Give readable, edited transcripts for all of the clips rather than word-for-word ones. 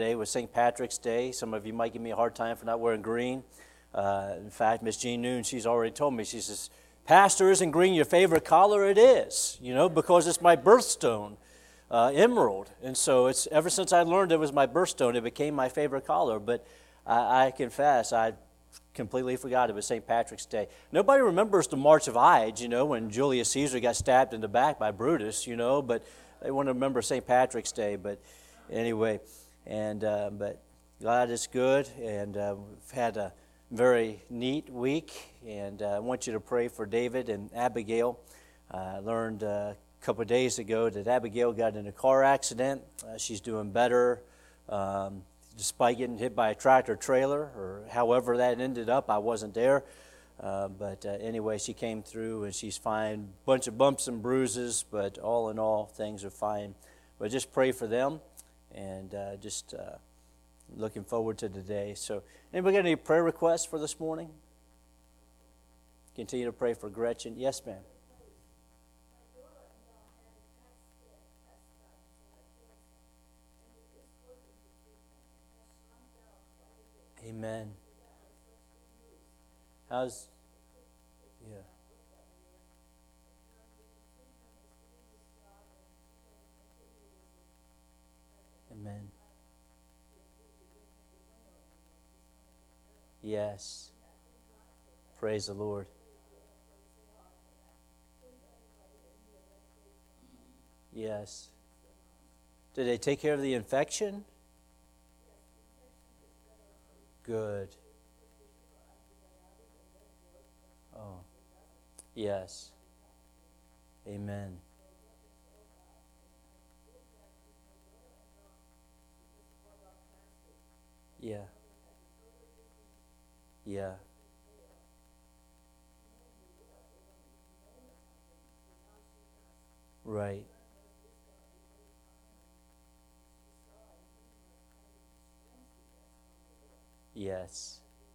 Today was St. Patrick's Day. Some of you might give me a hard time for not wearing green. In fact, Miss Jean Noon, she's already told me, she says, "Pastor, isn't green your favorite color?" It is, because it's my birthstone, emerald. And so it's ever since I learned it was my birthstone, it became my favorite color. But I confess, I completely forgot it was St. Patrick's Day. Nobody remembers the March of Ides, when Julius Caesar got stabbed in the back by Brutus, but they want to remember St. Patrick's Day. But anyway, but God is good, and we've had a very neat week, and I want you to pray for David and Abigail. I learned a couple of days ago that Abigail got in a car accident. She's doing better, despite getting hit by a tractor trailer, or however that ended up. I wasn't there, but anyway, she came through, and she's fine. Bunch of bumps and bruises, but all in all, things are fine. But just pray for them, and just looking forward to the day. So, anybody got any prayer requests for this morning? Continue to pray for Gretchen. Yes, ma'am. Amen. How's, yeah. Amen. Yes. Praise the Lord. Yes. Did they take care of the infection? Good. Oh. Yes. Amen. Yeah. Yeah. Right. Yes.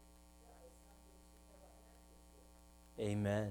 Amen.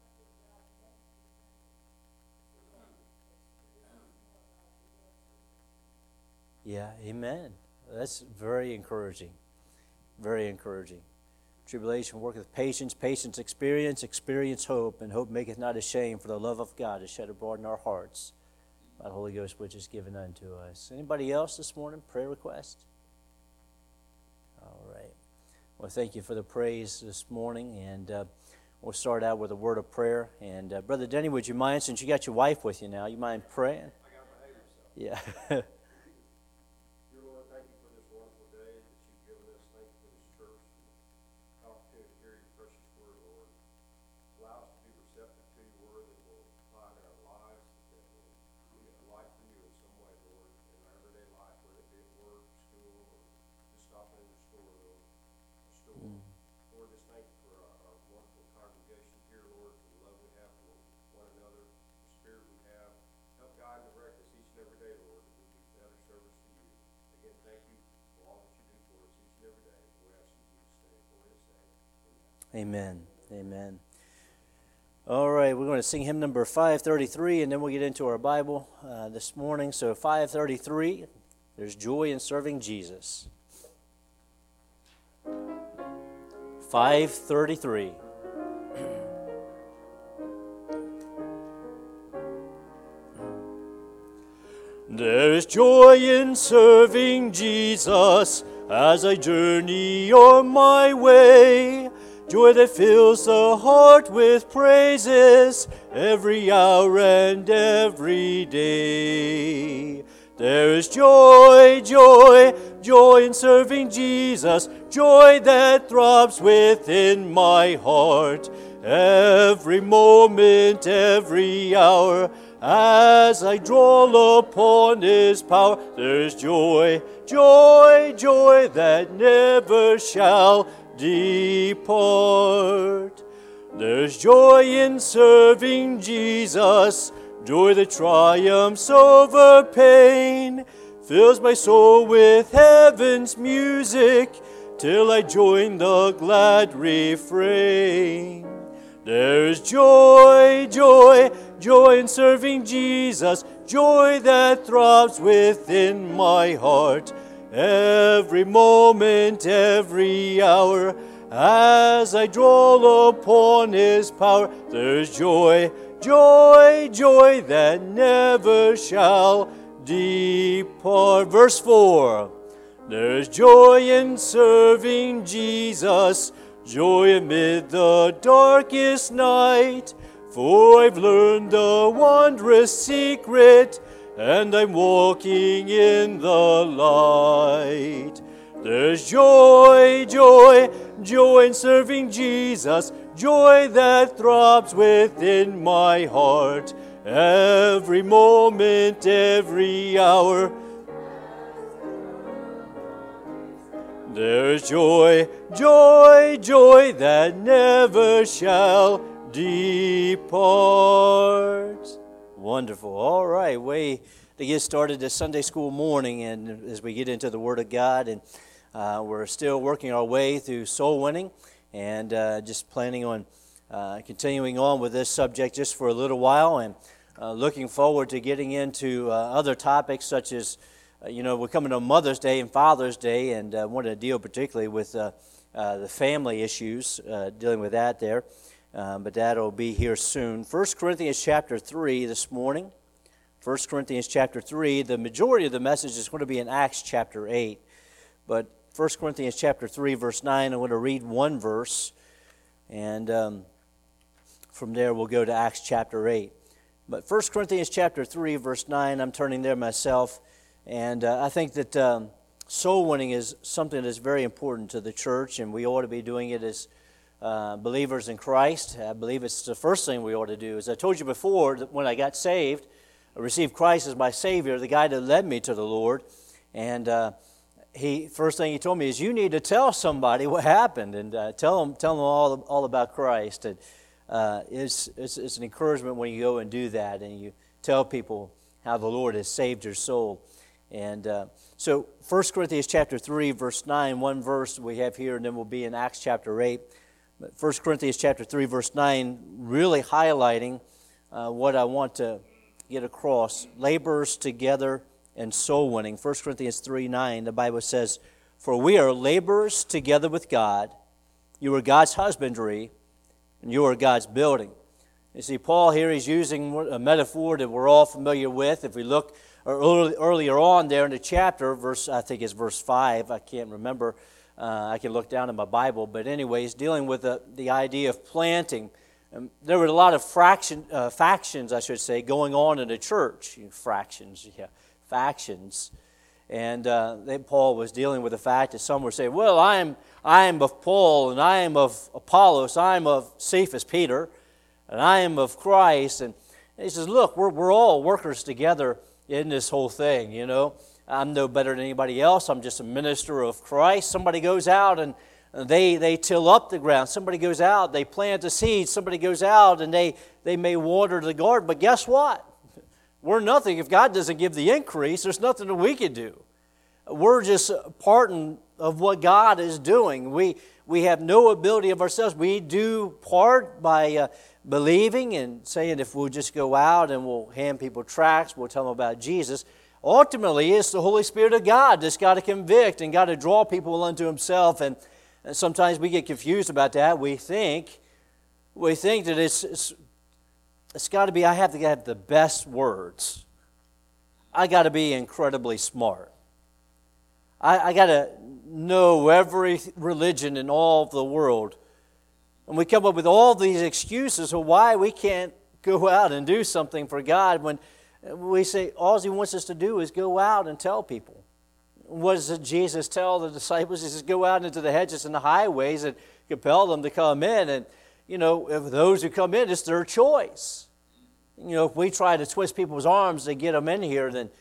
Yeah, amen. That's very encouraging. Very encouraging. Tribulation worketh patience, patience experience, experience hope, and hope maketh not ashamed, for the love of God is shed abroad in our hearts by the Holy Ghost which is given unto us. Anybody else this morning? Prayer request? All right. Well, thank you for the praise this morning, and we'll start out with a word of prayer. And Brother Denny, would you mind, since you got your wife with you now, you mind praying? I got to behave myself. Yeah. Dear Lord, thank you for this wonderful day that you've given us. Thank you for this church and the opportunity to hear your precious word, Lord. Allow us to be receptive to your word that will apply in our lives, that will be a light for you in some way, Lord, in our everyday life, whether it be at work, school, or just stopping in the store, Lord. Lord, just thank you for our wonderful congregation here, Lord, for the love we have for one another, the spirit we have. Help guide and direct us each and every day, Lord, that we be better service to you. Again, thank you for all that you do for us each and every day. We ask you to stay for his sake. Amen. Amen. All right, we're going to sing hymn number 533, and then we'll get into our Bible this morning. So 533, there's joy in serving Jesus. 533. There is joy in serving Jesus as I journey on my way. Joy that fills the heart with praises every hour and every day. There is joy, joy, joy in serving Jesus, joy that throbs within my heart. Every moment, every hour, as I draw upon his power, there's joy, joy, joy that never shall depart. There's joy in serving Jesus, joy that triumphs over pain, fills my soul with heaven's music, till I join the glad refrain. There's joy, joy, joy in serving Jesus, joy that throbs within my heart. every moment, every hour. As I draw upon His power, there's joy, joy, joy that never shall depart. Verse 4. There's joy in serving Jesus, joy amid the darkest night. For I've learned the wondrous secret, and I'm walking in the light. There's joy, joy, joy in serving Jesus, joy that throbs within my heart. Every moment, every hour, there's joy, joy, joy that never shall depart. Wonderful. All right, way to get started this Sunday school morning, and as we get into the Word of God, and we're still working our way through soul winning, and just planning on continuing on with this subject just for a little while, and looking forward to getting into other topics such as we're coming on Mother's Day and Father's Day, and I wanted to deal particularly with the family issues, dealing with that there. But that'll be here soon. 1 Corinthians chapter 3 this morning. 1 Corinthians chapter 3. The majority of the message is going to be in Acts chapter 8. But 1 Corinthians chapter 3, verse 9, I'm going to read one verse. And from there we'll go to Acts chapter 8. But 1 Corinthians chapter 3, verse 9, I'm turning there myself. And I think that soul winning is something that's very important to the church, and we ought to be doing it as believers in Christ. I believe it's the first thing we ought to do. As I told you before, that when I got saved, I received Christ as my Savior, the guy that led me to the Lord. And first thing he told me is, you need to tell somebody what happened, and tell them all about Christ. And it's an encouragement when you go and do that, and you tell people how the Lord has saved your soul. And so 1 Corinthians chapter 3, verse 9, one verse we have here, and then we'll be in Acts chapter 8. But 1 Corinthians chapter 3, verse 9, really highlighting what I want to get across. Laborers together and soul winning. 1 Corinthians 3, 9, the Bible says, for we are laborers together with God. You are God's husbandry, and you are God's building. You see, Paul here, he's using a metaphor that we're all familiar with. If we look earlier on there in the chapter, I think it's verse 5, I can't remember. I can look down in my Bible, but anyways, dealing with the idea of planting. There were a lot of factions, I should say, going on in the church. Factions. And Paul was dealing with the fact that some were saying, well, I am of Paul, and I am of Apollos, I am of Cephas, Peter, and I am of Christ. And he says, look, we're all workers together in this whole thing, I'm no better than anybody else. I'm just a minister of Christ. Somebody goes out and they till up the ground. Somebody goes out, they plant the seeds. Somebody goes out and they may water the garden. But guess what? We're nothing. If God doesn't give the increase, there's nothing that we can do. We're just part of what God is doing. We have no ability of ourselves. We do part by believing and saying if we'll just go out and we'll hand people tracts, we'll tell them about Jesus. Ultimately, it's the Holy Spirit of God that's got to convict and got to draw people unto Himself. And sometimes we get confused about that. We think that it's got to be, I have to have the best words. I got to be incredibly smart. I got to know every religion in all the world. And we come up with all these excuses of why we can't go out and do something for God when we say all He wants us to do is go out and tell people. What does Jesus tell the disciples? He says, go out into the hedges and the highways and compel them to come in. And, if those who come in, it's their choice. If we try to twist people's arms to get them in here, then,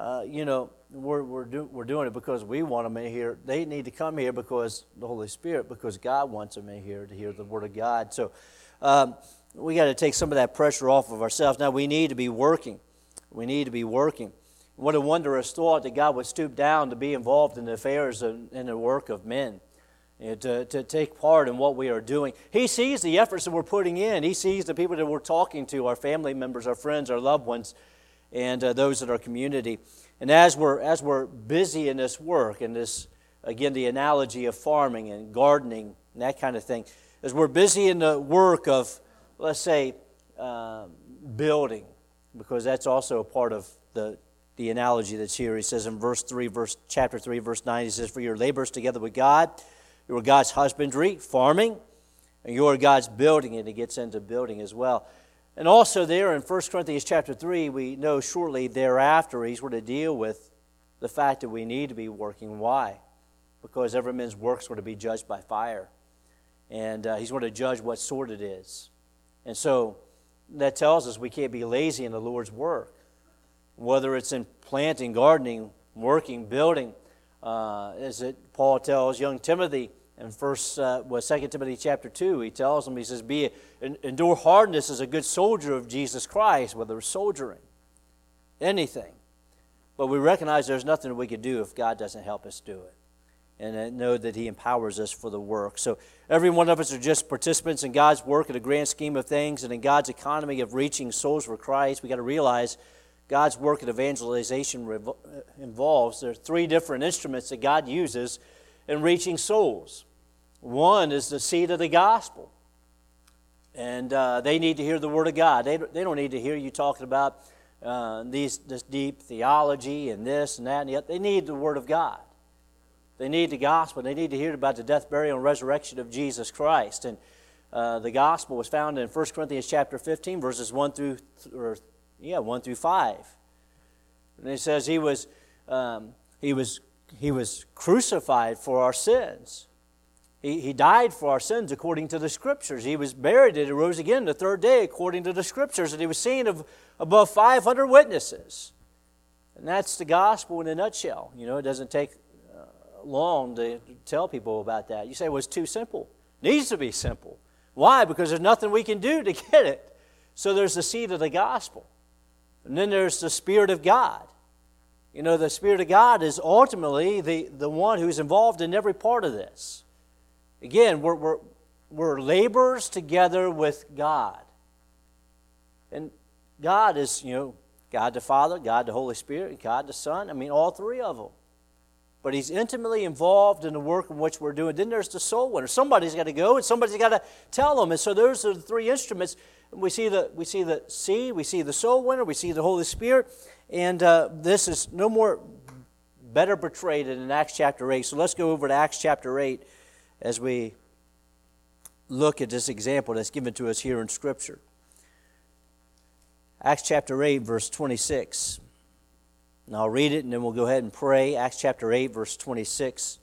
we're doing it because we want them in here. They need to come here because the Holy Spirit, because God wants them in here to hear the Word of God. So we got to take some of that pressure off of ourselves. Now, we need to be working. We need to be working. What a wondrous thought that God would stoop down to be involved in the affairs and the work of men, to take part in what we are doing. He sees the efforts that we're putting in. He sees the people that we're talking to, our family members, our friends, our loved ones, and those in our community. And as we're busy in this work, and this, again, the analogy of farming and gardening and that kind of thing, as we're busy in the work of, let's say, building, because that's also a part of the analogy that's here. He says in chapter 3, verse 9, he says, "For your labors together with God, you are God's husbandry, farming, and you are God's building," and he gets into building as well. And also there in 1 Corinthians chapter 3, we know shortly thereafter he's going to deal with the fact that we need to be working. Why? Because every man's works are to be judged by fire. And he's going to judge what sort it is. And so that tells us we can't be lazy in the Lord's work. Whether it's in planting, gardening, working, building, as Paul tells young Timothy in 2 Timothy chapter 2, he tells him, he says, endure hardness as a good soldier of Jesus Christ, whether it's soldiering, anything. But we recognize there's nothing that we can do if God doesn't help us do it. And know that he empowers us for the work. So every one of us are just participants in God's work in the grand scheme of things and in God's economy of reaching souls for Christ. We've got to realize God's work in evangelization involves, there are three different instruments that God uses in reaching souls. One is the seed of the gospel. And they need to hear the Word of God. They don't need to hear you talking about this deep theology and this and that and yet. They need the Word of God. They need the gospel. They need to hear about the death, burial, and resurrection of Jesus Christ. And the gospel was found in 1 Corinthians chapter 15, verses 1 through 5. And it says he was crucified for our sins. He died for our sins according to the Scriptures. He was buried and he rose again the third day according to the Scriptures. And he was seen of above 500 witnesses. And that's the gospel in a nutshell. You know, it doesn't take long to tell people about that. You say, well, it's too simple. It needs to be simple. Why? Because there's nothing we can do to get it. So there's the seed of the gospel. And then there's the Spirit of God. You know, the Spirit of God is ultimately the one who's involved in every part of this. Again, we're laborers together with God. And God is, you know, God the Father, God the Holy Spirit, God the Son. I mean, all three of them. But he's intimately involved in the work in which we're doing. Then there's the soul winner. Somebody's got to go and somebody's got to tell them. And so those are the three instruments. We see the seed, we see the soul winner, we see the Holy Spirit. And this is no more better portrayed in Acts chapter 8. So let's go over to Acts chapter 8 as we look at this example that's given to us here in Scripture. Acts chapter 8, verse 26. And I'll read it and then we'll go ahead and pray. Acts chapter 8, verse 26.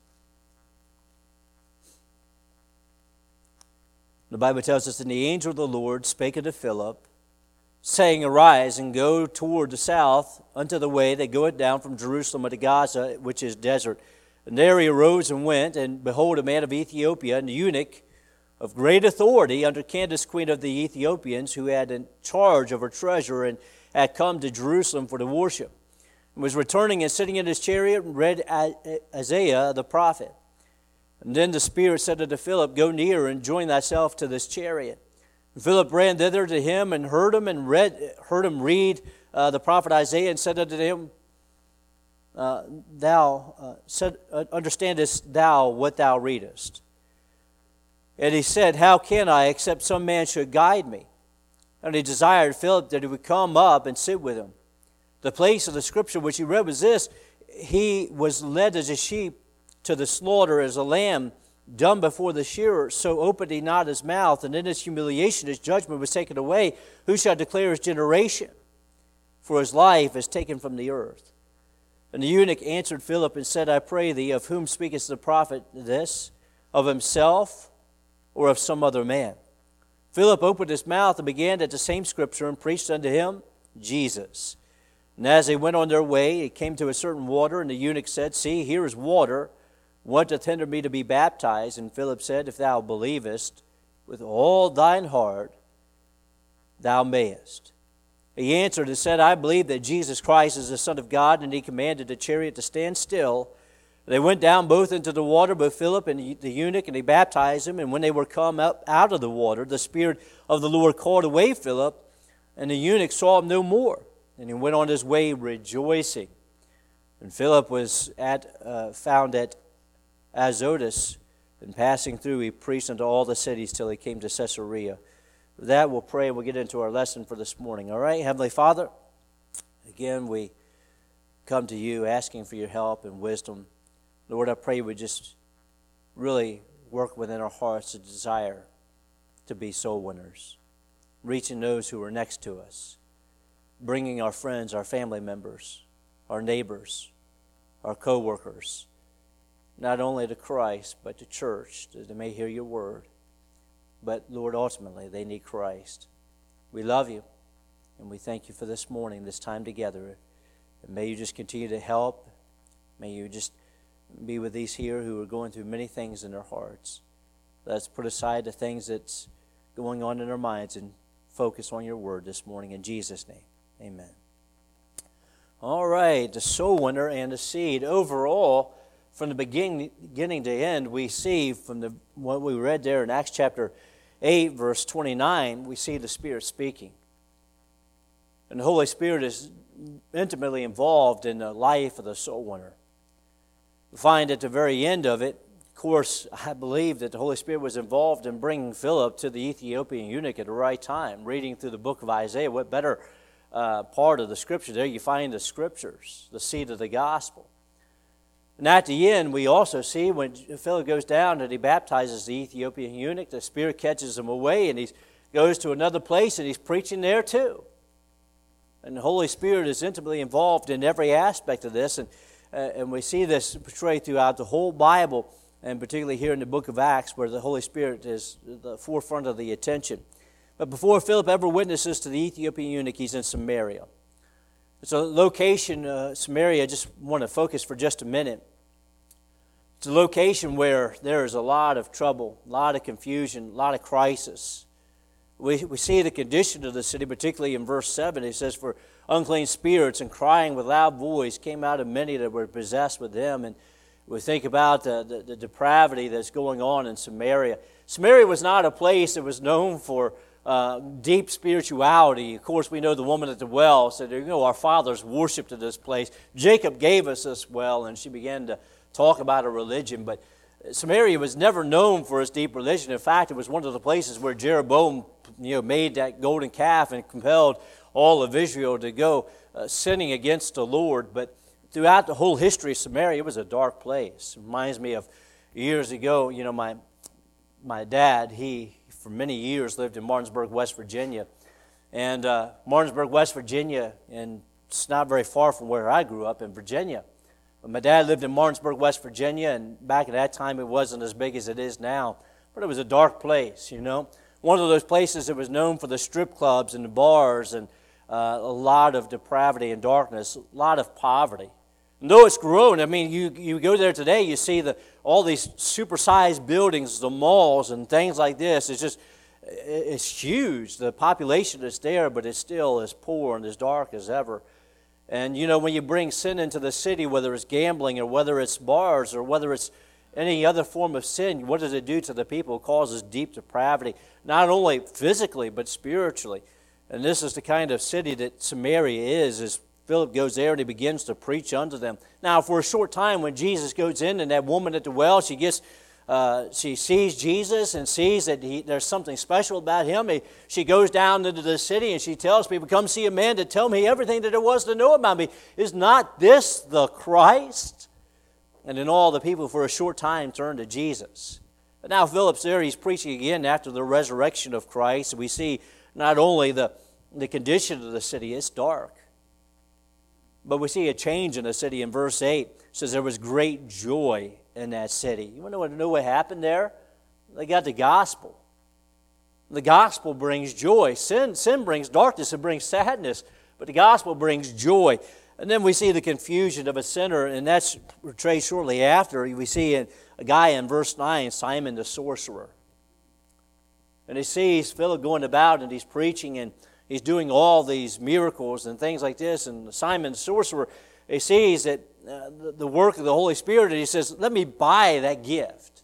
The Bible tells us, "And the angel of the Lord spake unto Philip, saying, Arise, and go toward the south unto the way that goeth down from Jerusalem unto Gaza, which is desert. And there he arose and went, and behold, a man of Ethiopia, an eunuch of great authority under Candace, queen of the Ethiopians, who had in charge of her treasure, and had come to Jerusalem for to worship, and was returning and sitting in his chariot, and read Isaiah the prophet. And then the Spirit said unto Philip, Go near and join thyself to this chariot. And Philip ran thither to him and heard him read the prophet Isaiah, and said unto him, Understandest thou what thou readest? And he said, How can I, except some man should guide me? And he desired Philip that he would come up and sit with him. The place of the scripture which he read was this: He was led as a sheep to the slaughter, as a lamb dumb before the shearer, so opened he not his mouth, and in his humiliation his judgment was taken away. Who shall declare his generation? For his life is taken from the earth. And the eunuch answered Philip and said, I pray thee, of whom speaketh the prophet this? Of himself or of some other man? Philip opened his mouth and began at the same scripture, and preached unto him Jesus. And as they went on their way, it came to a certain water, and the eunuch said, See, here is water. What doth hinder me to be baptized? And Philip said, If thou believest with all thine heart, thou mayest. He answered and said, I believe that Jesus Christ is the Son of God. And he commanded the chariot to stand still. They went down both into the water, both Philip and the eunuch, and he baptized him. And when they were come up out of the water, the Spirit of the Lord called away Philip, and the eunuch saw him no more. And he went on his way rejoicing. And Philip was found at Azotus, and passing through, he preached unto all the cities till he came to Caesarea. With that, we'll pray and we'll get into our lesson for this morning. All right, Heavenly Father, again, we come to you asking for your help and wisdom. Lord, I pray we just really work within our hearts a desire to be soul winners, reaching those who are next to us, bringing our friends, our family members, our neighbors, our co-workers, not only to Christ, but to church, that they may hear your word. But, Lord, ultimately, they need Christ. We love you, and we thank you for this morning, this time together. And may you just continue to help. May you just be with these here who are going through many things in their hearts. Let's put aside the things that's going on in our minds and focus on your word this morning. In Jesus' name, amen. All right, the soul winner and the seed. Overall, from the beginning to end, we see from what we read there in Acts chapter 8, verse 29, we see the Spirit speaking. And the Holy Spirit is intimately involved in the life of the soul winner. We find at the very end of it, of course, I believe that the Holy Spirit was involved in bringing Philip to the Ethiopian eunuch at the right time. Reading through the book of Isaiah, what better part of the Scripture there? You find the Scriptures, the seed of the gospel. And at the end, we also see when Philip goes down and he baptizes the Ethiopian eunuch, the Spirit catches him away and he goes to another place and he's preaching there too. And the Holy Spirit is intimately involved in every aspect of this. And we see this portrayed throughout the whole Bible, and particularly here in the book of Acts, where the Holy Spirit is the forefront of the attention. But before Philip ever witnesses to the Ethiopian eunuch, he's in Samaria. It's a location, Samaria, I just want to focus for just a minute. It's a location where there is a lot of trouble, a lot of confusion, a lot of crisis. We see the condition of the city, particularly in verse 7. It says, for unclean spirits and crying with loud voice came out of many that were possessed with them. And we think about the depravity that's going on in Samaria. Samaria was not a place that was known for deep spirituality. Of course, we know the woman at the well said, our fathers worshipped at this place. Jacob gave us this well, and she began to talk about a religion. But Samaria was never known for its deep religion. In fact, it was one of the places where Jeroboam made that golden calf and compelled all of Israel to go sinning against the Lord. But throughout the whole history of Samaria, it was a dark place. It reminds me of years ago, my dad, he for many years lived in Martinsburg, West Virginia. And Martinsburg, West Virginia, and it's not very far from where I grew up in Virginia. But my dad lived in Martinsburg, West Virginia, and back at that time it wasn't as big as it is now. But it was a dark place, One of those places that was known for the strip clubs and the bars and a lot of depravity and darkness, a lot of poverty. And though it's grown, you go there today, you see all these supersized buildings, the malls and things like this. It's huge. The population is there, but it's still as poor and as dark as ever. And when you bring sin into the city, whether it's gambling or whether it's bars or whether it's any other form of sin, what does it do to the people? It causes deep depravity, not only physically but spiritually. And this is the kind of city that Samaria is, as Philip goes there and he begins to preach unto them. Now, for a short time, when Jesus goes in and that woman at the well, she sees Jesus and sees that there's something special about him. She goes down into the city and she tells people, come see a man to tell me everything that there was to know about me. Is not this the Christ? And then all the people for a short time turn to Jesus. But now Philip's there, he's preaching again after the resurrection of Christ. We see not only the condition of the city, it's dark. But we see a change in the city in verse 8. It says there was great joy in that city. You want to know what happened there? They got the gospel. The gospel brings joy. Sin brings darkness, it brings sadness. But the gospel brings joy. And then we see the confusion of a sinner, and that's portrayed shortly after. We see a guy in verse 9, Simon the sorcerer. And he sees Philip going about and he's preaching and he's doing all these miracles and things like this. And Simon the sorcerer, he sees that the work of the Holy Spirit, and he says, let me buy that gift.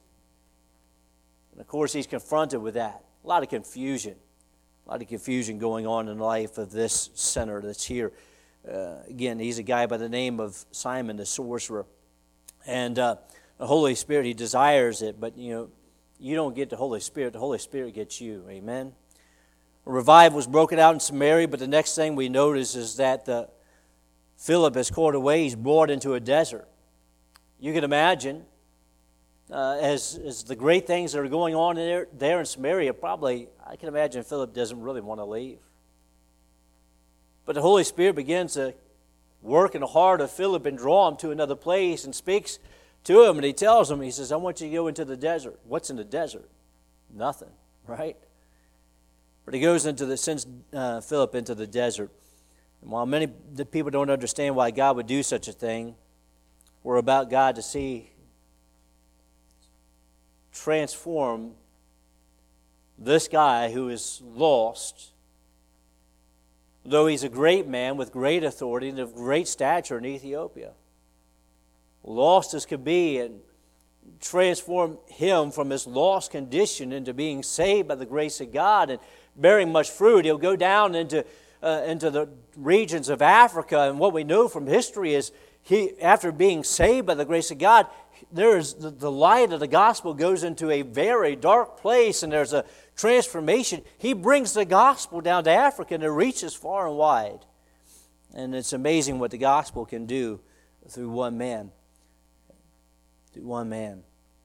And of course he's confronted with that. A lot of confusion going on in the life of this sinner that's here. Again, he's a guy by the name of Simon the sorcerer. And the Holy Spirit, he desires it, but you don't get the Holy Spirit gets you. Amen? A revival was broken out in Samaria, but the next thing we notice is that Philip is called away. He's brought into a desert. You can imagine, as the great things that are going on there in Samaria, probably, I can imagine Philip doesn't really want to leave. But the Holy Spirit begins to work in the heart of Philip and draw him to another place and speaks to him. And he tells him, he says, I want you to go into the desert. What's in the desert? Nothing, right? But he goes sends Philip into the desert. And while many people don't understand why God would do such a thing, we're about God to transform this guy who is lost. Though he's a great man with great authority and of great stature in Ethiopia. Lost as could be, and transform him from his lost condition into being saved by the grace of God and bearing much fruit. He'll go down into the regions of Africa, and what we know from history is after being saved by the grace of God, there's the light of the gospel goes into a very dark place, and there's a transformation. He brings the gospel down to Africa, and it reaches far and wide. And it's amazing what the gospel can do through one man. Through one man.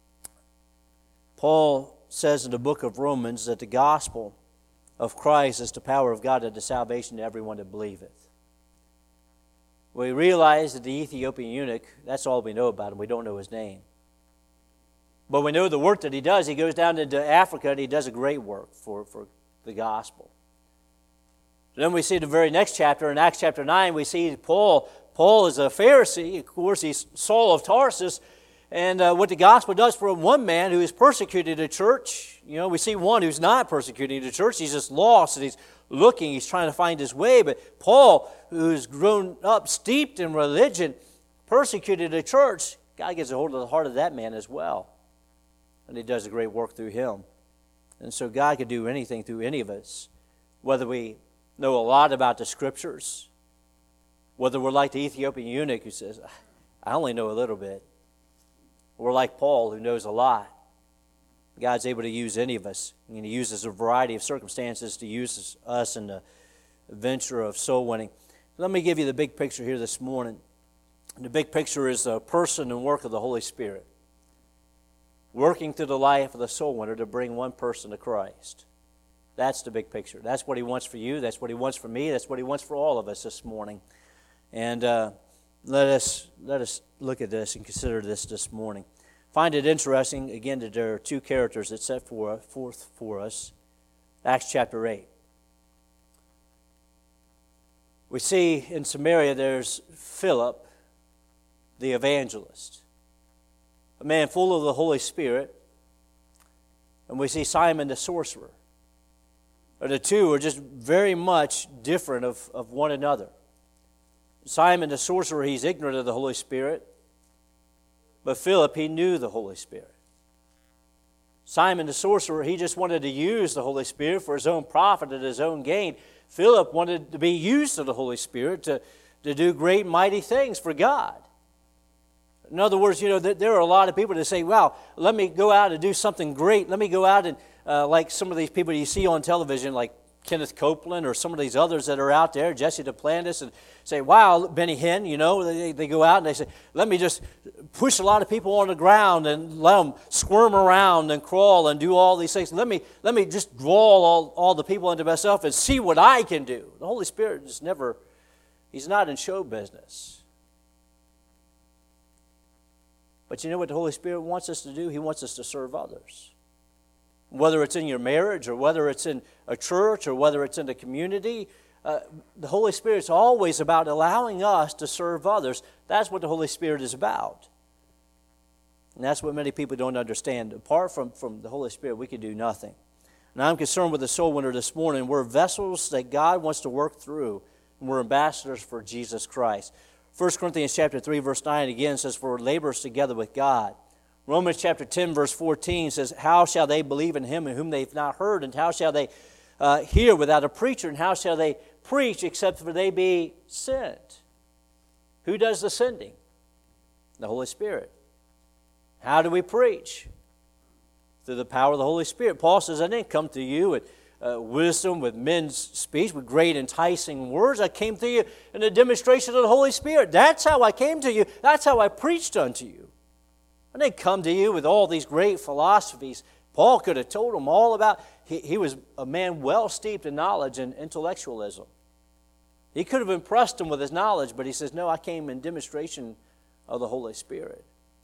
Paul says in the book of Romans that the gospel of Christ is the power of God unto salvation to everyone that believeth. We realize that the Ethiopian eunuch, that's all we know about him. We don't know his name. But we know the work that he does. He goes down into Africa and he does a great work for the gospel. Then we see the very next chapter, in Acts chapter 9, we see Paul. Paul is a Pharisee. Of course, he's Saul of Tarsus. And what the gospel does for one man who is persecuted the church, we see one who's not persecuting the church. He's just lost and he's looking. He's trying to find his way. But Paul, who's grown up steeped in religion, persecuted the church. God gets a hold of the heart of that man as well. And he does a great work through him. And so God can do anything through any of us, whether we know a lot about the Scriptures, whether we're like the Ethiopian eunuch who says, I only know a little bit. We're like Paul who knows a lot. God's able to use any of us. And He uses a variety of circumstances to use us in the venture of soul winning. Let me give you the big picture here this morning. The big picture is the person and work of the Holy Spirit, working through the life of the soul winner to bring one person to Christ. That's the big picture. That's what He wants for you. That's what He wants for me. That's what He wants for all of us this morning. And let us look at this and consider this morning. Find it interesting, again, that there are two characters that set forth for us. Acts chapter 8. We see in Samaria there's Philip, the evangelist, a man full of the Holy Spirit. And we see Simon the sorcerer. The two are just very much different of one another. Simon the sorcerer, he's ignorant of the Holy Spirit. But Philip, he knew the Holy Spirit. Simon the sorcerer, he just wanted to use the Holy Spirit for his own profit and his own gain. Philip wanted to be used of the Holy Spirit to do great mighty things for God. In other words, there are a lot of people that say, wow, let me go out and do something great. Let me go out and, like some of these people you see on television, like Kenneth Copeland or some of these others that are out there, Jesse Duplantis, and say, wow, Benny Hinn, they go out and they say, let me just push a lot of people on the ground and let them squirm around and crawl and do all these things. Let me just draw all the people into myself and see what I can do. The Holy Spirit is He's not in show business. But you know what the Holy Spirit wants us to do? He wants us to serve others. Whether it's in your marriage or whether it's in a church or whether it's in the community, the Holy Spirit's always about allowing us to serve others. That's what the Holy Spirit is about. And that's what many people don't understand. Apart from the Holy Spirit, we can do nothing. And I'm concerned with the soul winner this morning. We're vessels that God wants to work through, and we're ambassadors for Jesus Christ. 1 Corinthians chapter 3, verse 9 again says, for laborers together with God. Romans chapter 10, verse 14 says, how shall they believe in Him in whom they've not heard? And how shall they hear without a preacher? And how shall they preach except for they be sent. Who does the sending? The Holy Spirit. How do we preach? Through the power of the Holy Spirit. Paul says, I didn't come to you with wisdom, with men's speech, with great enticing words. I came to you in a demonstration of the Holy Spirit. That's how I came to you. That's how I preached unto you. I didn't come to you with all these great philosophies. Paul could have told them all about, he was a man well steeped in knowledge and intellectualism. He could have impressed them with his knowledge, but he says, no, I came in demonstration of the Holy Spirit.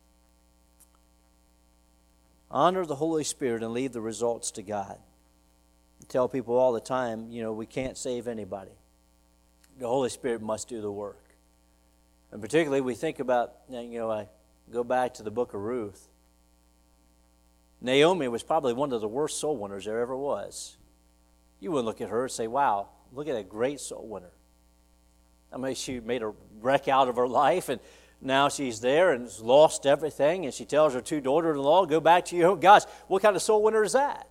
Honor the Holy Spirit and leave the results to God. I tell people all the time, we can't save anybody. The Holy Spirit must do the work. And particularly we think about, I go back to the book of Ruth. Naomi was probably one of the worst soul winners there ever was. You wouldn't look at her and say, wow, look at a great soul winner. I mean, she made a wreck out of her life, and now she's there and has lost everything, and she tells her two daughters-in-law, go back to your own gods. What kind of soul winner is that?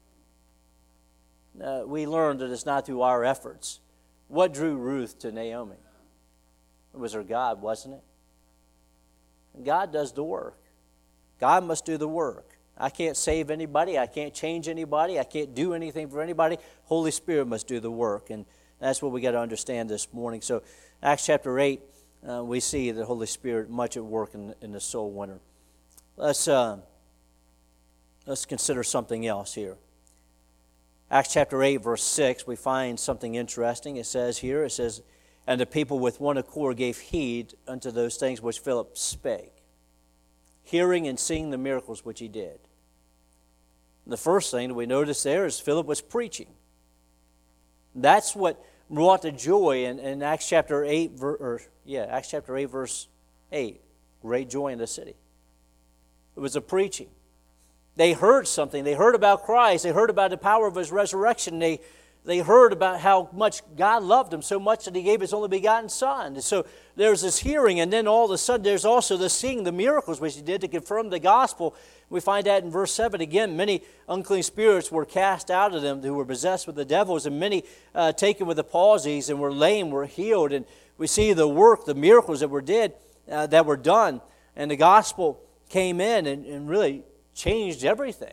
We learned that it's not through our efforts. What drew Ruth to Naomi? It was her God, wasn't it? And God does the work. God must do the work. I can't save anybody. I can't change anybody. I can't do anything for anybody. Holy Spirit must do the work. And that's what we got to understand this morning. So Acts chapter 8, we see the Holy Spirit much at work in the soul winner. Let's consider something else here. Acts chapter 8, verse 6, we find something interesting. It says, and the people with one accord gave heed unto those things which Philip spake, hearing and seeing the miracles which he did. The first thing that we notice there is Philip was preaching. That's what brought the joy in Acts chapter 8, Acts chapter 8, verse 8. Great joy in the city. It was a preaching. They heard something. They heard about Christ. They heard about the power of His resurrection. They heard about how much God loved them so much that He gave His only begotten Son. And so there's this hearing, and then all of a sudden there's also the seeing the miracles which He did to confirm the gospel. We find that in verse 7 again. Many unclean spirits were cast out of them who were possessed with the devils, and many taken with the palsies and were lame were healed. And we see the work, the miracles that were done, and the gospel came in and really changed everything.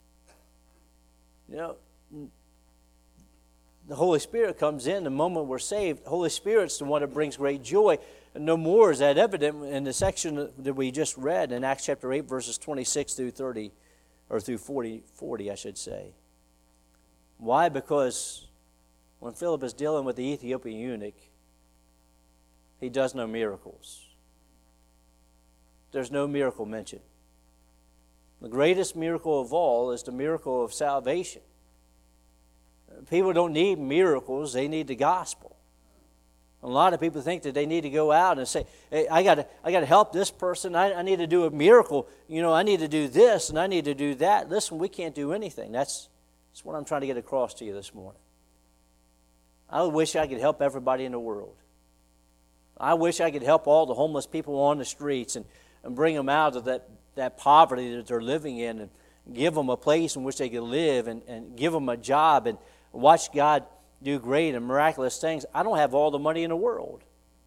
The Holy Spirit comes in the moment we're saved. The Holy Spirit's the one that brings great joy. And no more is that evident in the section that we just read in Acts chapter 8, verses 26 through 30, or through 40, I should say. Why? Because when Philip is dealing with the Ethiopian eunuch, he does no miracles. There's no miracle mentioned. The greatest miracle of all is the miracle of salvation. People don't need miracles, they need the gospel. A lot of people think that they need to go out and say, hey, I got to help this person, I need to do a miracle, I need to do this and I need to do that. Listen, we can't do anything. That's what I'm trying to get across to you this morning. I wish I could help everybody in the world. I wish I could help all the homeless people on the streets and bring them out of that poverty that they're living in and give them a place in which they can live and give them a job and watch God do great and miraculous things. I don't have all the money in the world.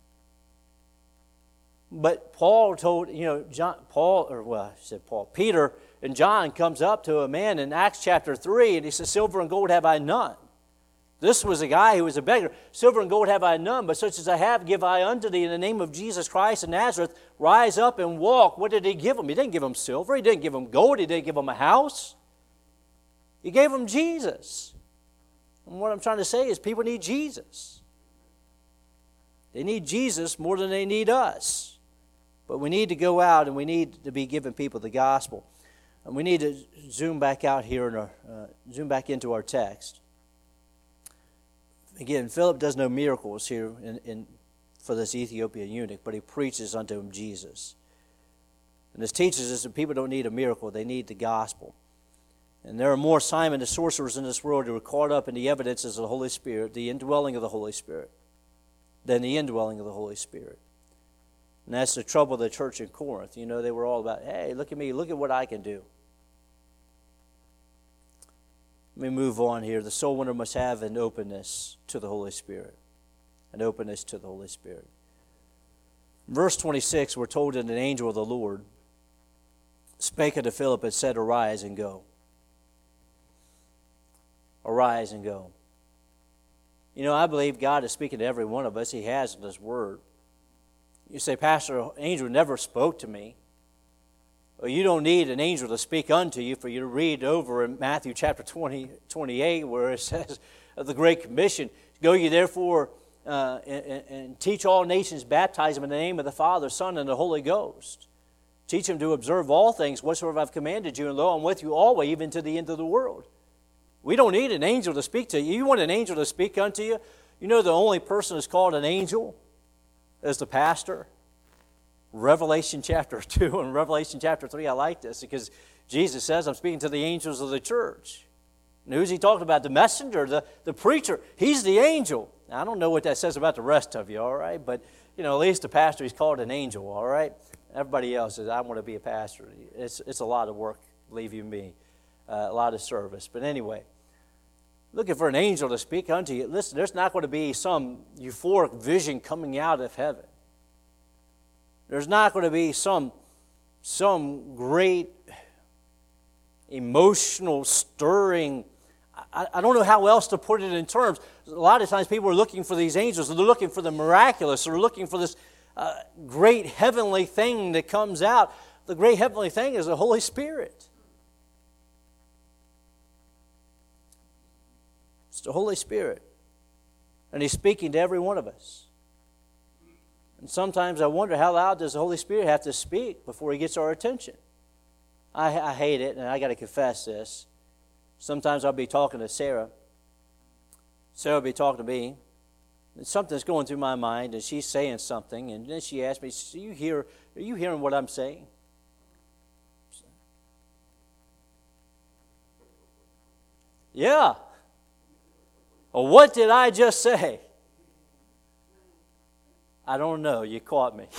But Paul told, Peter and John comes up to a man in Acts chapter 3 and he says, silver and gold have I none. This was a guy who was a beggar. Silver and gold have I none, but such as I have give I unto thee in the name of Jesus Christ of Nazareth. Rise up and walk. What did he give him? He didn't give him silver. He didn't give him gold. He didn't give him a house. He gave him Jesus. And what I'm trying to say is people need Jesus. They need Jesus more than they need us. But we need to go out and we need to be giving people the gospel. And we need to zoom back out here and zoom back into our text. Again, Philip does no miracles here for this Ethiopian eunuch, but he preaches unto him Jesus. And this teaches us that people don't need a miracle, they need the gospel. And there are more Simon the sorcerers in this world who are caught up in the evidences of the Holy Spirit, the indwelling of the Holy Spirit, than the indwelling of the Holy Spirit. And that's the trouble of the church in Corinth. They were all about, hey, look at me, look at what I can do. Let me move on here. The soul winner must have an openness to the Holy Spirit. An openness to the Holy Spirit. Verse 26, we're told that an angel of the Lord spake unto Philip and said, Arise and go. Arise and go. You know, I believe God is speaking to every one of us. He has in His Word. You say, Pastor, an angel never spoke to me. Well, you don't need an angel to speak unto you for you to read over in Matthew chapter 28 where it says of the Great Commission, Go ye therefore and teach all nations, baptize them in the name of the Father, Son, and the Holy Ghost. Teach them to observe all things whatsoever I've commanded you, and lo, I'm with you always, even to the end of the world. We don't need an angel to speak to you. You want an angel to speak unto you? You know the only person that's called an angel is the pastor. Revelation chapter 2 and Revelation chapter 3, I like this because Jesus says, I'm speaking to the angels of the church. And who's He talking about? The messenger, the preacher. He's the angel. Now, I don't know what that says about the rest of you, all right? But, you know, at least the pastor, he's called an angel, all right? Everybody else says, I want to be a pastor. It's a lot of work, believe you me, a lot of service. But anyway, looking for an angel to speak unto you. Listen, there's not going to be some euphoric vision coming out of heaven. There's not going to be some great emotional stirring. I don't know how else to put it in terms. A lot of times people are looking for these angels. They're looking for the miraculous. They're looking for this great heavenly thing that comes out. The great heavenly thing is the Holy Spirit. It's the Holy Spirit. And He's speaking to every one of us. And sometimes I wonder, how loud does the Holy Spirit have to speak before He gets our attention? I hate it, and I got to confess this. Sometimes I'll be talking to Sarah. Sarah will be talking to me. And something's going through my mind, and she's saying something, and then she asks me, are you hearing what I'm saying? Yeah. Well, what did I just say? I don't know. You caught me.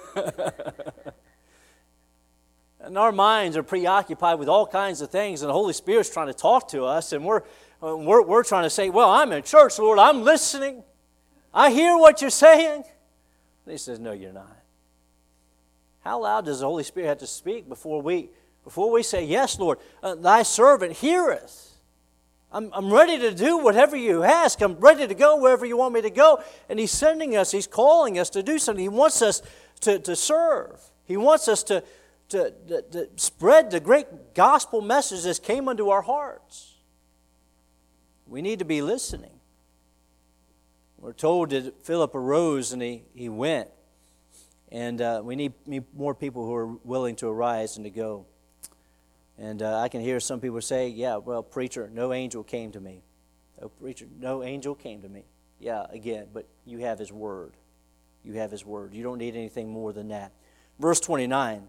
And our minds are preoccupied with all kinds of things, and the Holy Spirit's trying to talk to us, and we're trying to say, well, I'm in church, Lord. I'm listening. I hear what you're saying. And He says, no, you're not. How loud does the Holy Spirit have to speak before we say, yes, Lord, thy servant heareth. I'm ready to do whatever you ask. I'm ready to go wherever you want me to go. And He's sending us. He's calling us to do something. He wants us to serve. He wants us to spread the great gospel message that came unto our hearts. We need to be listening. We're told that Philip arose and he went. And we need more people who are willing to arise and to go. And I can hear some people say, yeah, well, preacher, no angel came to me. Oh, preacher, no angel came to me. Yeah, again, but you have His Word. You have His Word. You don't need anything more than that. Verse 29,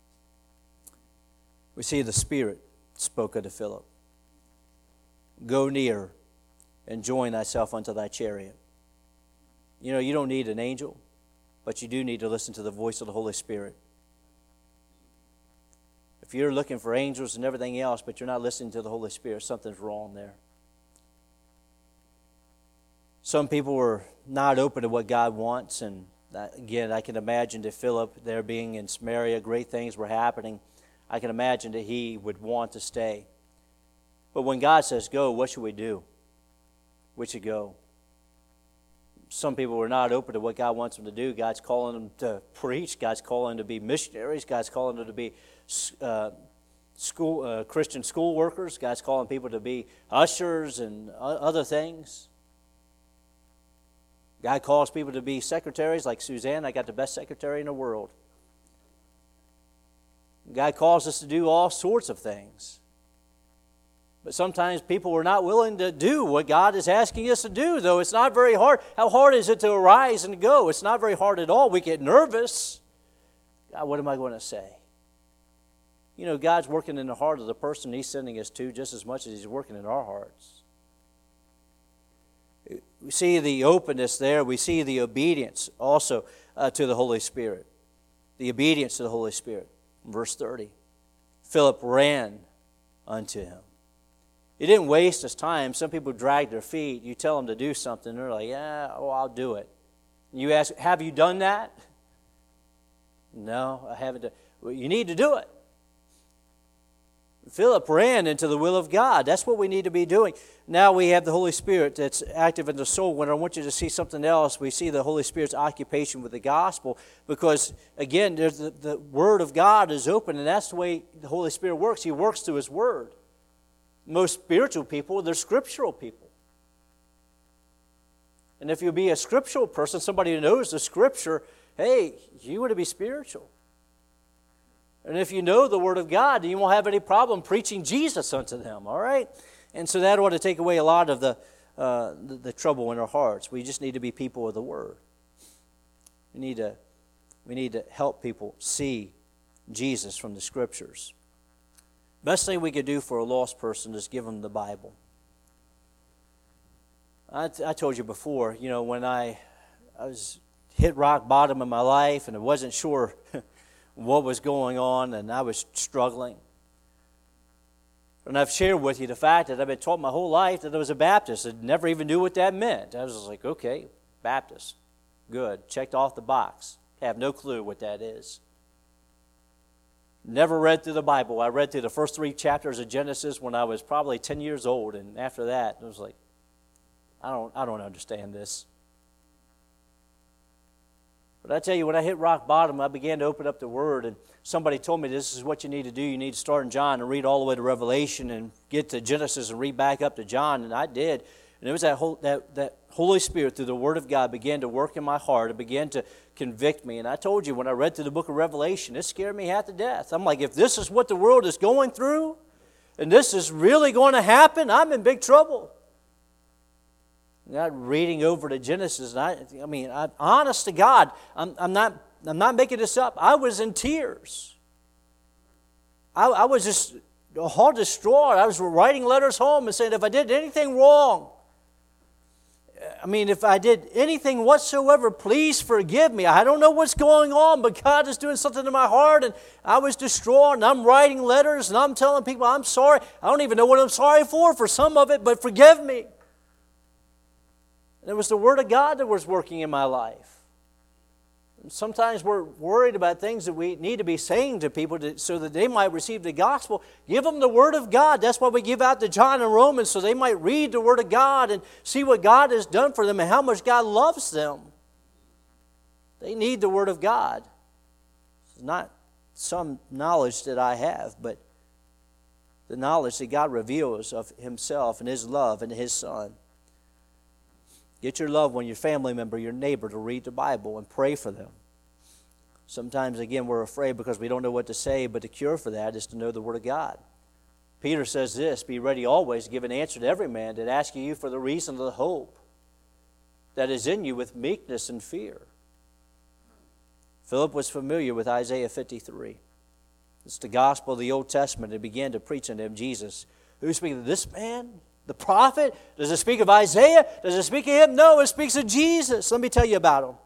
we see the Spirit spoke unto Philip. Go near and join thyself unto thy chariot. You know, you don't need an angel, but you do need to listen to the voice of the Holy Spirit. If you're looking for angels and everything else, but you're not listening to the Holy Spirit, something's wrong there. Some people are not open to what God wants, and again, I can imagine that Philip, there being in Samaria, great things were happening. I can imagine that he would want to stay. But when God says go, what should we do? We should go. Some people are not open to what God wants them to do. God's calling them to preach. God's calling them to be missionaries. God's calling them to be Christian school workers. God's calling people to be ushers and other things. God calls people to be secretaries like Suzanne. I got the best secretary in the world. God calls us to do all sorts of things. But sometimes people are not willing to do what God is asking us to do, though it's not very hard. How hard is it to arise and go? It's not very hard at all. We get nervous. God, what am I going to say? You know, God's working in the heart of the person He's sending us to just as much as He's working in our hearts. We see the openness there. We see the obedience also to the Holy Spirit. The obedience to the Holy Spirit. Verse 30. Philip ran unto Him. You didn't waste his time. Some people drag their feet. You tell them to do something, they're like, yeah, oh, I'll do it. You ask, have you done that? No, I haven't done. Well, you need to do it. Philip ran into the will of God. That's what we need to be doing. Now we have the Holy Spirit that's active in the soul. When I want you to see something else, we see the Holy Spirit's occupation with the gospel, because, again, there's the Word of God is open, and that's the way the Holy Spirit works. He works through His Word. Most spiritual people, they're scriptural people. And if you be a scriptural person, somebody who knows the Scripture, hey, you want to be spiritual. And if you know the Word of God, you won't have any problem preaching Jesus unto them, all right? And so that ought to take away a lot of the trouble in our hearts. We just need to be people of the Word. We need to help people see Jesus from the Scriptures. Best thing we could do for a lost person is give them the Bible. I told you before, when I was hit rock bottom in my life and I wasn't sure what was going on, and I was struggling. And I've shared with you the fact that I've been taught my whole life that I was a Baptist. I never even knew what that meant. I was just like, okay, Baptist. Good. Checked off the box. I have no clue what that is. Never read through the Bible. I read through the first 3 chapters of Genesis when I was probably 10 years old, and after that, I was like, I don't understand this. But I tell you, when I hit rock bottom, I began to open up the Word, and somebody told me this is what you need to do. You need to start in John and read all the way to Revelation and get to Genesis and read back up to John, and I did. And it was that Holy Spirit through the Word of God began to work in my heart. It began to convict me. And I told you, when I read through the book of Revelation, it scared me half to death. I'm like, if this is what the world is going through, and this is really going to happen, I'm in big trouble. Not reading over to Genesis, and I honest to God, I'm not making this up. I was in tears. I was just all distraught. I was writing letters home and saying, if I did anything wrong, if I did anything whatsoever, please forgive me. I don't know what's going on, but God is doing something in my heart, and I was distraught, and I'm writing letters, and I'm telling people I'm sorry. I don't even know what I'm sorry for some of it, but forgive me. And it was the Word of God that was working in my life. And sometimes we're worried about things that we need to be saying to people so that they might receive the gospel. Give them the Word of God. That's why we give out to John and Romans, so they might read the Word of God and see what God has done for them and how much God loves them. They need the Word of God. It's not some knowledge that I have, but the knowledge that God reveals of Himself and His love and His Son. Get your loved one, your family member, your neighbor to read the Bible and pray for them. Sometimes, again, we're afraid because we don't know what to say, but the cure for that is to know the Word of God. Peter says this, be ready always to give an answer to every man that asks you for the reason of the hope that is in you with meekness and fear. Philip was familiar with Isaiah 53. It's the gospel of the Old Testament. He began to preach unto him Jesus. Who's speaking of this man? The prophet? Does it speak of Isaiah? Does it speak of him? No, it speaks of Jesus. Let me tell you about him.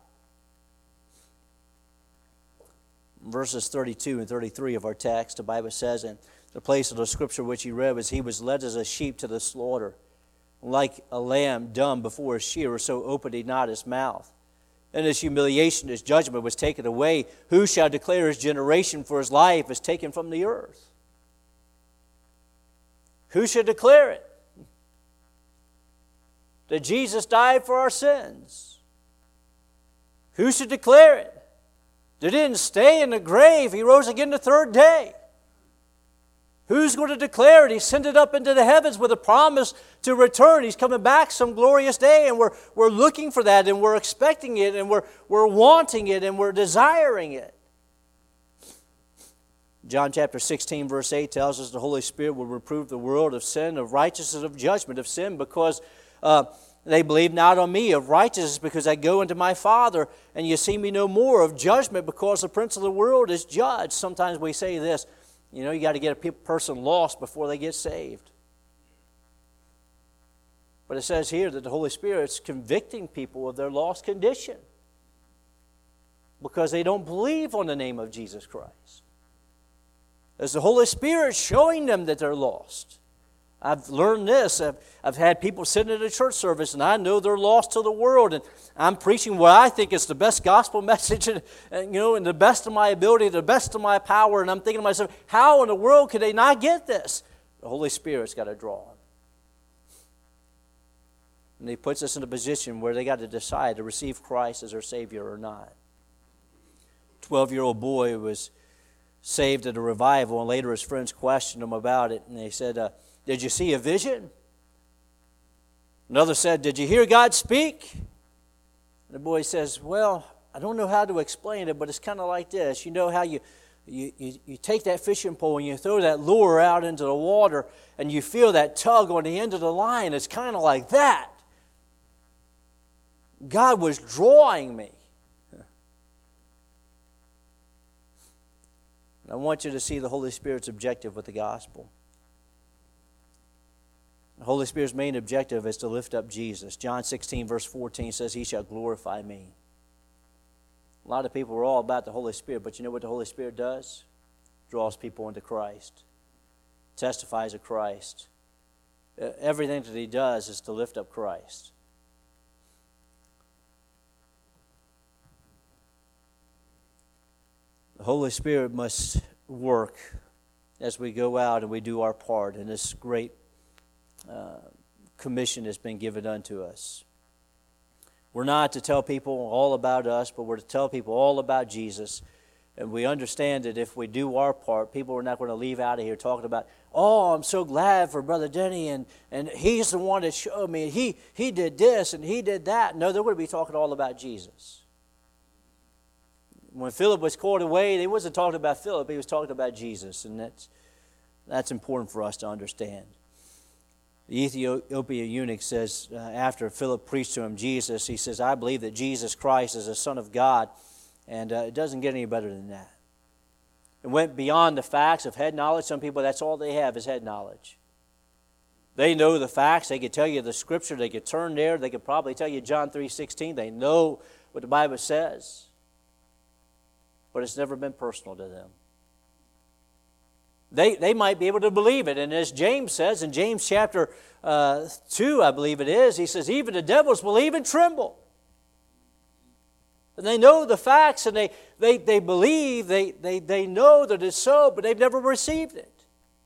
Verses 32 and 33 of our text, the Bible says, in the place of the scripture which he read was, he was led as a sheep to the slaughter. Like a lamb dumb before his shearer, so opened he not his mouth. In his humiliation, his judgment was taken away. Who shall declare his generation? For his life is taken from the earth. Who should declare it? That Jesus died for our sins. Who should declare it? That he didn't stay in the grave. He rose again the 3rd day. Who's going to declare it? He sent it up into the heavens with a promise to return. He's coming back some glorious day, and we're looking for that, and we're expecting it, and we're wanting it, and we're desiring it. John chapter 16, verse 8 tells us the Holy Spirit will reprove the world of sin, of righteousness, of judgment, of sin, because they believe not on me, of righteousness because I go unto my Father, and you see me no more, of judgment because the prince of the world is judged. Sometimes we say this, you got to get a person lost before they get saved. But it says here that the Holy Spirit's convicting people of their lost condition because they don't believe on the name of Jesus Christ. As the Holy Spirit showing them that they're lost. I've learned this. I've had people sitting at a church service, and I know they're lost to the world, and I'm preaching what I think is the best gospel message, and in the best of my ability, the best of my power, and I'm thinking to myself, how in the world could they not get this? The Holy Spirit's got to draw them. And He puts us in a position where they got to decide to receive Christ as their Savior or not. 12-year-old boy was saved at a revival, and later his friends questioned him about it, and they said, did you see a vision? Another said, did you hear God speak? And the boy says, well, I don't know how to explain it, but it's kind of like this. You know how you take that fishing pole and you throw that lure out into the water, and you feel that tug on the end of the line. It's kind of like that. God was drawing me. And I want you to see the Holy Spirit's objective with the gospel. The Holy Spirit's main objective is to lift up Jesus. John 16, verse 14 says, He shall glorify me. A lot of people are all about the Holy Spirit, but you know what the Holy Spirit does? Draws people into Christ. Testifies of Christ. Everything that He does is to lift up Christ. The Holy Spirit must work as we go out and we do our part in this great commission that's been given unto us. We're not to tell people all about us, but we're to tell people all about Jesus. And we understand that if we do our part, people are not going to leave out of here talking about, oh, I'm so glad for Brother Denny, and he's the one that showed me, he did this and he did that. No, they're going to be talking all about Jesus. When Philip was called away, he wasn't talking about Philip, he was talking about Jesus, and that's important for us to understand. The Ethiopian eunuch says, after Philip preached to him Jesus, he says, I believe that Jesus Christ is the Son of God, and it doesn't get any better than that. It went beyond the facts of head knowledge. Some people, that's all they have is head knowledge. They know the facts. They could tell you the Scripture. They could turn there. They could probably tell you John 3:16. They know what the Bible says. But it's never been personal to them. They might be able to believe it. And as James says in James chapter 2, I believe it is, he says, even the devils believe and tremble. And they know the facts, and they believe, they know that it's so, but they've never received it.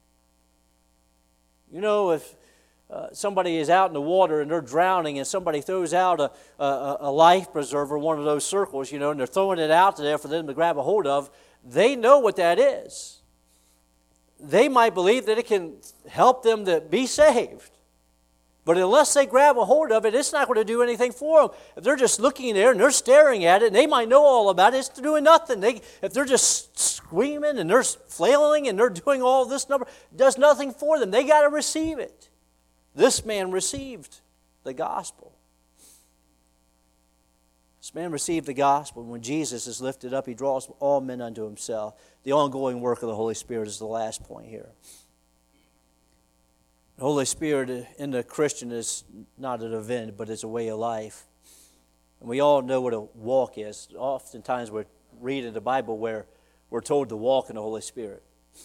You know, if somebody is out in the water and they're drowning, and somebody throws out a life preserver, one of those circles, and they're throwing it out there for them to grab a hold of, they know what that is. They might believe that it can help them to be saved. But unless they grab a hold of it, it's not going to do anything for them. If they're just looking there and they're staring at it, and they might know all about it, it's doing nothing. If they're just screaming and they're flailing and they're doing all this number, it does nothing for them. They got to receive it. This man received the gospel. This man received the gospel. When Jesus is lifted up, He draws all men unto Himself. The ongoing work of the Holy Spirit is the last point here. The Holy Spirit in the Christian is not an event, but it's a way of life. And we all know what a walk is. Oftentimes we read in the Bible where we're told to walk in the Holy Spirit.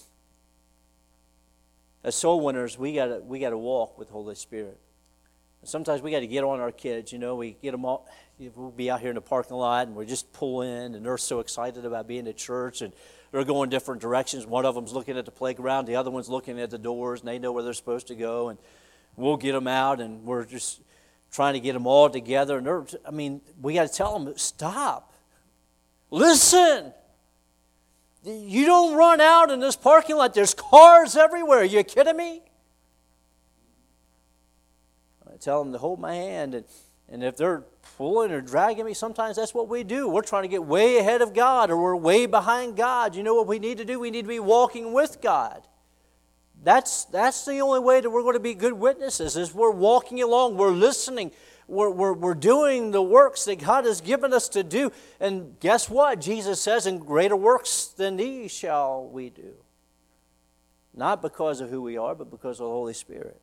As soul winners, we got to walk with the Holy Spirit. And sometimes we got to get on our kids. We get them all. We'll be out here in the parking lot, and we just pull in, and they're so excited about being at church, and they're going different directions. One of them's looking at the playground, the other one's looking at the doors, and they know where they're supposed to go, and we'll get them out, and we're just trying to get them all together. And we got to tell them, stop. Listen. You don't run out in this parking lot. There's cars everywhere. Are you kidding me? I tell them to hold my hand, and if they're pulling or dragging me, sometimes that's what we do. We're trying to get way ahead of God, or we're way behind God. You know what we need to do? We need to be walking with God. That's the only way that we're going to be good witnesses, is we're walking along, we're listening, we're doing the works that God has given us to do. And guess what? Jesus says, "In greater works than these shall we do." Not because of who we are, but because of the Holy Spirit.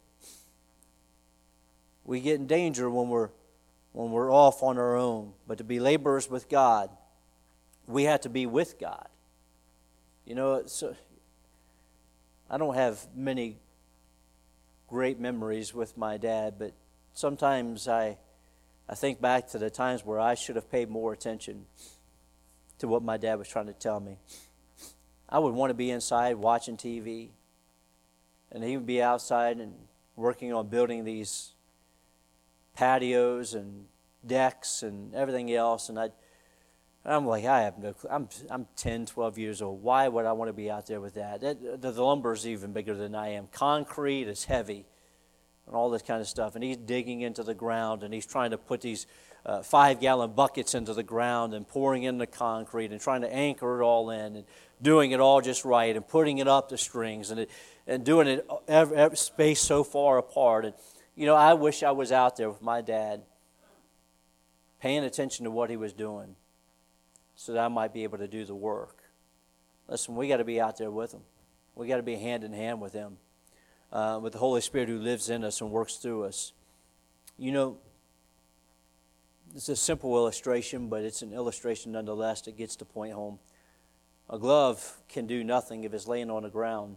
We get in danger when we're off on our own. But to be laborers with God, we have to be with God. I don't have many great memories with my dad, but sometimes I think back to the times where I should have paid more attention to what my dad was trying to tell me. I would want to be inside watching TV, and he would be outside and working on building these patios and decks and everything else, and I'm like, I have no clue. I'm 10, 12 years old. Why would I want to be out there with that? The lumber is even bigger than I am. Concrete is heavy and all this kind of stuff. And he's digging into the ground, and he's trying to put these 5-gallon buckets into the ground and pouring in the concrete and trying to anchor it all in and doing it all just right and putting it up the strings and doing it every spaced so far apart. And, you know, I wish I was out there with my dad paying attention to what he was doing, so that I might be able to do the work. Listen, we got to be out there with him. We got to be hand in hand with him, with the Holy Spirit who lives in us and works through us. You know, it's a simple illustration, but it's an illustration nonetheless that gets the point home. A glove can do nothing if it's laying on the ground.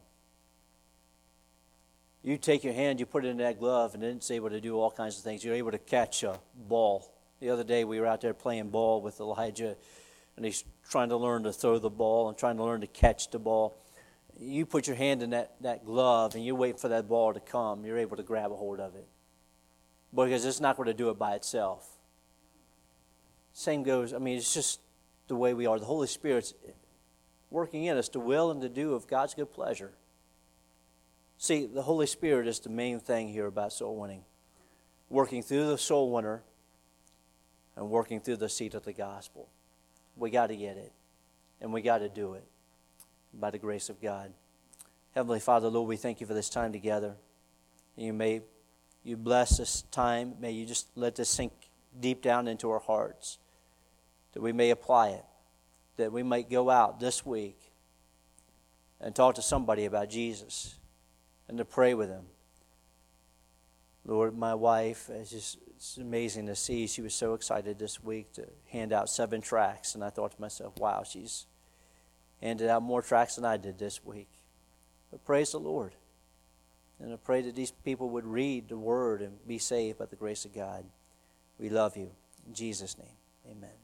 You take your hand, you put it in that glove, and then it's able to do all kinds of things. You're able to catch a ball. The other day we were out there playing ball with Elijah, and he's trying to learn to throw the ball and trying to learn to catch the ball. You put your hand in that glove and you wait for that ball to come, you're able to grab a hold of it. Because it's not going to do it by itself. Same goes, it's just the way we are. The Holy Spirit's working in us to will and to do of God's good pleasure. See, the Holy Spirit is the main thing here about soul winning. Working through the soul winner and working through the seed of the gospel. We got to get it, and we got to do it by the grace of God. Heavenly Father, Lord, we thank you for this time together. You bless this time. May you just let this sink deep down into our hearts, that we may apply it, that we might go out this week and talk to somebody about Jesus and to pray with them. Lord, my wife, it's amazing to see. She was so excited this week to hand out 7 tracts. And I thought to myself, wow, she's handed out more tracts than I did this week. But praise the Lord. And I pray that these people would read the Word and be saved by the grace of God. We love you. In Jesus' name, amen.